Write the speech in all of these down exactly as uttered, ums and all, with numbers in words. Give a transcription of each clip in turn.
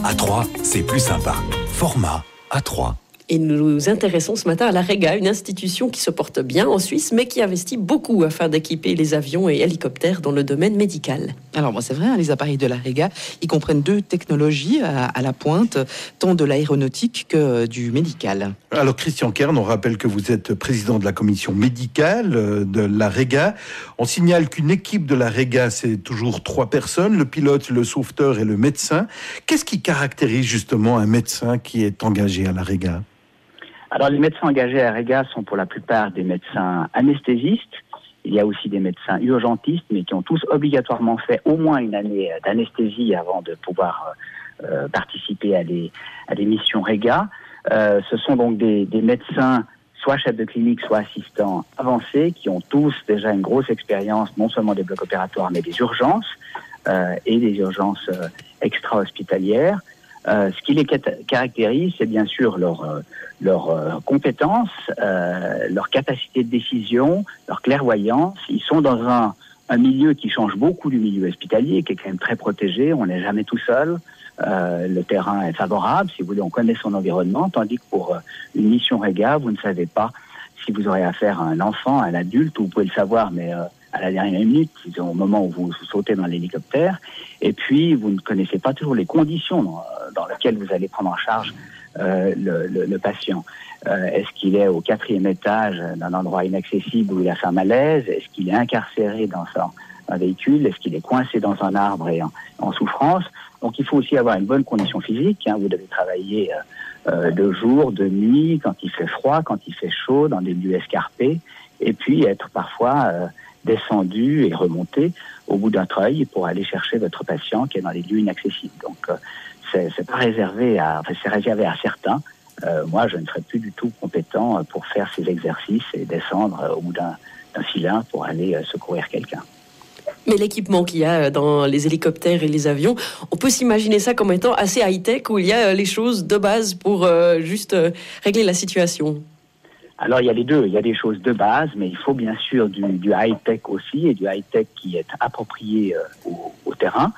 A trois, c'est plus sympa. Format A trois. Et nous nous intéressons ce matin à l'AREGA, une institution qui se porte bien en Suisse, mais qui investit beaucoup afin d'équiper les avions et hélicoptères dans le domaine médical. Alors bon, c'est vrai, hein, les appareils de l'AREGA, ils comprennent deux technologies à, à la pointe, tant de l'aéronautique que du médical. Alors Christian Kern, on rappelle que vous êtes président de la commission médicale de l'AREGA. On signale qu'une équipe de l'AREGA, c'est toujours trois personnes, le pilote, le sauveteur et le médecin. Qu'est-ce qui caractérise justement un médecin qui est engagé à l'AREGA ? Alors, les médecins engagés à l'AREGA sont pour la plupart des médecins anesthésistes. Il y a aussi des médecins urgentistes, mais qui ont tous obligatoirement fait au moins une année d'anesthésie avant de pouvoir euh, participer à des, à des missions AREGA. Euh, ce sont donc des, des médecins, soit chefs de clinique, soit assistants avancés, qui ont tous déjà une grosse expérience, non seulement des blocs opératoires, mais des urgences, euh, et des urgences euh, extra-hospitalières. Euh, ce qui les caractérise, c'est bien sûr leur, euh, leur euh, compétence, euh, leur capacité de décision, leur clairvoyance. Ils sont dans un, un milieu qui change beaucoup du milieu hospitalier, qui est quand même très protégé. On n'est jamais tout seul. Euh, le terrain est favorable. Si vous voulez, on connaît son environnement. Tandis que pour euh, une mission AREGA, vous ne savez pas si vous aurez affaire à un enfant, à un adulte, ou vous pouvez le savoir, mais euh, à la dernière minute, disons, au moment où vous sautez dans l'hélicoptère. Et puis, vous ne connaissez pas toujours les conditions dans, dans lesquelles vous allez prendre en charge euh, le, le, le patient. Euh, est-ce qu'il est au quatrième étage d'un endroit inaccessible où il a fait un malaise? Est-ce qu'il est incarcéré dans son, un véhicule? Est-ce qu'il est coincé dans un arbre et en, en souffrance? Donc, il faut aussi avoir une bonne condition physique. Hein. Vous devez travailler euh, euh, de jour, de nuit, quand il fait froid, quand il fait chaud, dans des lieux escarpés. Et puis, être parfois... Euh, descendu et remonté au bout d'un treuil pour aller chercher votre patient qui est dans des lieux inaccessibles. Donc, euh, c'est, c'est pas réservé à, enfin, c'est réservé à certains. Euh, moi, je ne serais plus du tout compétent pour faire ces exercices et descendre au bout d'un, d'un filin pour aller euh, secourir quelqu'un. Mais l'équipement qu'il y a dans les hélicoptères et les avions, on peut s'imaginer ça comme étant assez high-tech, où il y a les choses de base pour euh, juste euh, régler la situation. Alors, il y a les deux. Il y a des choses de base, mais il faut bien sûr du, du high-tech aussi, et du high-tech qui est approprié euh, au, au terrain.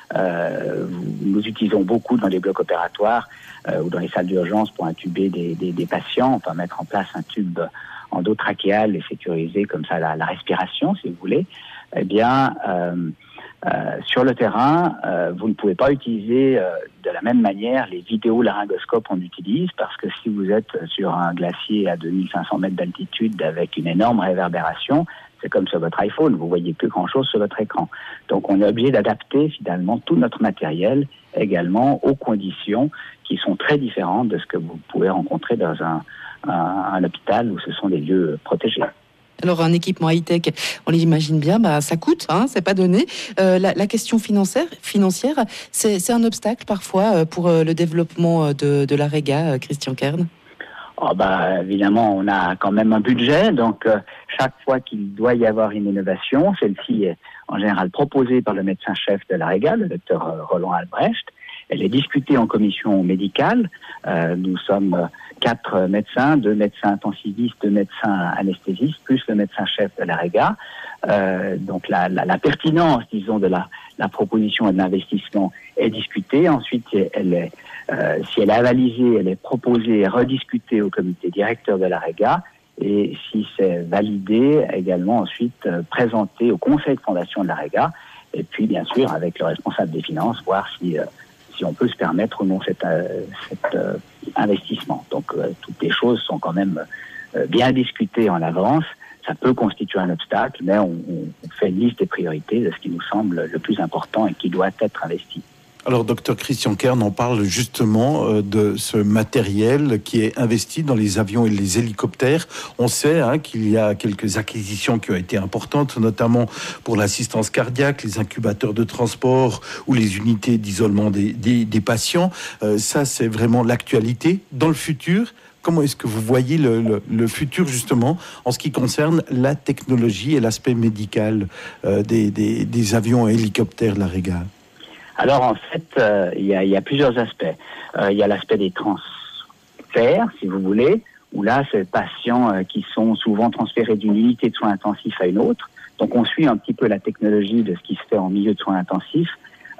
Euh, nous utilisons beaucoup dans les blocs opératoires euh, ou dans les salles d'urgence pour intuber des, des, des patients. On peut mettre en place un tube endotrachéal et sécuriser comme ça la, la respiration, si vous voulez. Eh bien... Euh, Euh, sur le terrain, euh, vous ne pouvez pas utiliser euh, de la même manière les vidéolaryngoscopes qu'on utilise, parce que si vous êtes sur un glacier à deux mille cinq cents mètres d'altitude avec une énorme réverbération, c'est comme sur votre iPhone, vous voyez plus grand-chose sur votre écran. Donc on est obligé d'adapter finalement tout notre matériel également aux conditions qui sont très différentes de ce que vous pouvez rencontrer dans un, un, un hôpital où ce sont des lieux protégés. Alors, un équipement high-tech, on l'imagine bien, bah, ça coûte, hein, c'est pas donné. Euh, la, la question financière, financière c'est, c'est un obstacle parfois pour le développement de, de l'AREGA, Christian Kern? Oh bah, évidemment, on a quand même un budget, donc euh, chaque fois qu'il doit y avoir une innovation, celle-ci est en général proposée par le médecin-chef de l'AREGA, le docteur Roland Albrecht. Elle est discutée en commission médicale. Euh, nous sommes quatre médecins, deux médecins intensivistes, deux médecins anesthésistes, plus le médecin-chef de l'AREGA. Euh, donc la, la, la pertinence, disons, de la, la proposition et de l'investissement est discutée. Ensuite, elle est, euh, si elle est avalisée, elle est proposée et rediscutée au comité directeur de l'AREGA. Et si c'est validé, également ensuite euh, présenté au conseil de fondation de l'AREGA. Et puis, bien sûr, avec le responsable des finances, voir si... Euh, si on peut se permettre ou non cet, euh, cet euh, investissement. Donc, euh, toutes les choses sont quand même euh, bien discutées en avance. Ça peut constituer un obstacle, mais on, on fait une liste des priorités de ce qui nous semble le plus important et qui doit être investi. Alors, docteur Christian Kern, on parle justement euh, de ce matériel qui est investi dans les avions et les hélicoptères. On sait hein, qu'il y a quelques acquisitions qui ont été importantes, notamment pour l'assistance cardiaque, les incubateurs de transport ou les unités d'isolement des, des, des patients. Euh, ça, c'est vraiment l'actualité. Dans le futur, comment est-ce que vous voyez le, le, le futur, justement, en ce qui concerne la technologie et l'aspect médical euh, des, des, des avions et hélicoptères de l'AREGA? Alors en fait, euh, il y a, il y a plusieurs aspects. Euh, il y a l'aspect des transferts, si vous voulez, où là, c'est des patients euh, qui sont souvent transférés d'une unité de soins intensifs à une autre. Donc on suit un petit peu la technologie de ce qui se fait en milieu de soins intensifs.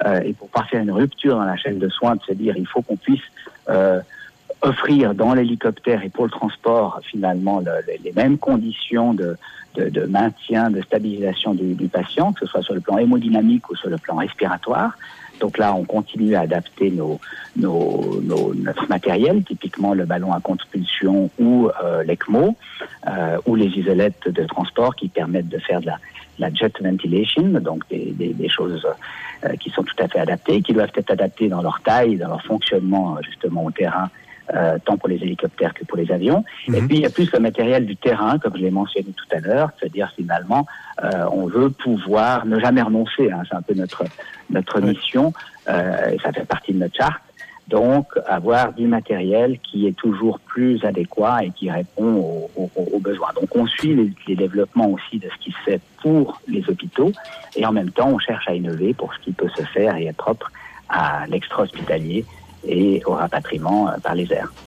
euh, et pour pas faire une rupture dans la chaîne de soins, de se dire il faut qu'on puisse euh, offrir dans l'hélicoptère et pour le transport finalement le, le, les mêmes conditions de, de, de maintien, de stabilisation du, du patient, que ce soit sur le plan hémodynamique ou sur le plan respiratoire. Donc là, on continue à adapter nos, nos, nos, notre matériel, typiquement le ballon à contre-pulsion ou euh, l'ECMO, euh, ou les isolettes de transport qui permettent de faire de la, de la jet ventilation, donc des, des, des choses euh, qui sont tout à fait adaptées, qui doivent être adaptées dans leur taille, dans leur fonctionnement justement au terrain, Euh, tant pour les hélicoptères que pour les avions. Mmh. Et puis, il y a plus le matériel du terrain, comme je l'ai mentionné tout à l'heure, c'est-à-dire finalement, euh, on veut pouvoir ne jamais renoncer, hein, c'est un peu notre, notre oui. mission, euh, et ça fait partie de notre charte, donc avoir du matériel qui est toujours plus adéquat et qui répond aux, aux, aux besoins. Donc on suit les, les développements aussi de ce qui se fait pour les hôpitaux, et en même temps, on cherche à innover pour ce qui peut se faire et être propre à l'extra-hospitalier et au rapatriement par les airs.